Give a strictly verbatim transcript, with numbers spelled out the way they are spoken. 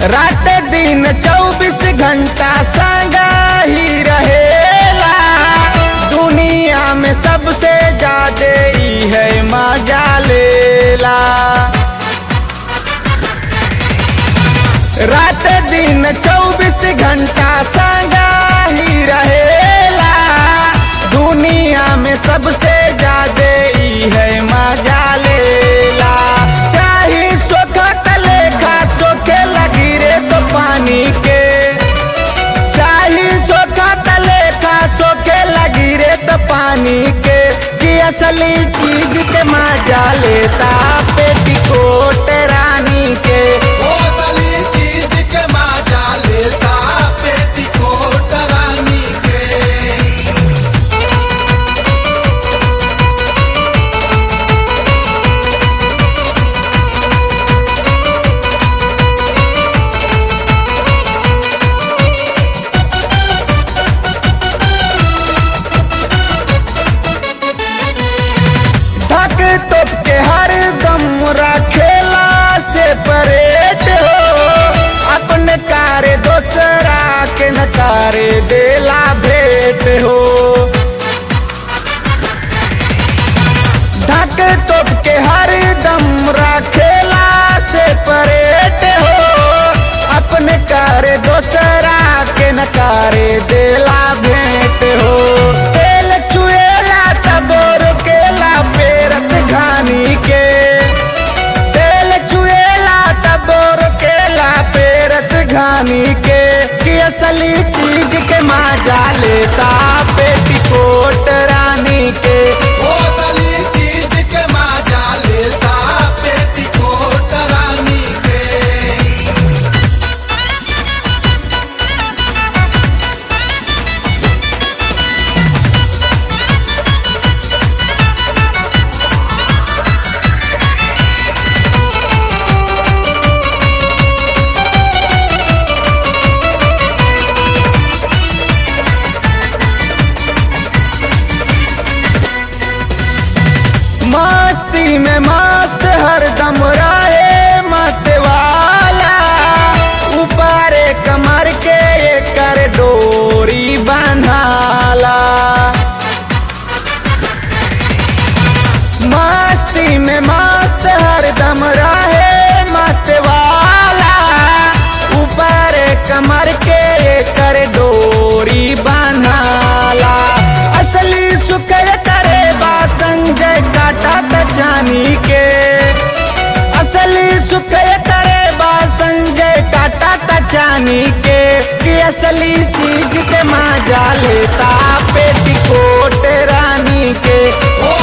रात दिन चौबीस घंटा संगा ही रहेला। दुनिया में सबसे ज्यादा ही है मजा लेला। रात दिन चौबीस घंटा संगा ही रहेला। दुनिया में सबसे ज्यादा ही है मजा लेला। चाही सोखा तलेखा सोखे लगी रे तो पानी के। चाही सोखा तलेखा सोखे लगी रे तो पानी के। कि असली चीज के मजा लेता पेटीकोट रानी के। तोप के हर दम रखेला से परेट हो। अपने कारे दोसरा के नकारे देला भेंट हो। ढक तोप के हर दम रखेला से परेट हो। अपने कारे दोसरा के नकारे देला भेंट हो। तेल चुएला तब रोकेला पेरत घानी के। तेल चुएला तब रोकेला पेरत घानी के। कि असली चीज के मजा लेता पेटीकोट रानी के। असली चीज के मजा लेता पेटीकोट रानी के। मस्ती में मस्त हरदम रहे मत वाला। ऊपर कमर के कर डोरी बंधाला। मस्ती में मस्त हरदम रहे मत वाला। ऊपर कमर के कर डोरी बंधाला। असली सुख करे बा संजय काटा तचानी के। असली सुख करे बा संजय काटा तचानी के। कि असली चीज के मजा लेता पेटीकोट रानी के।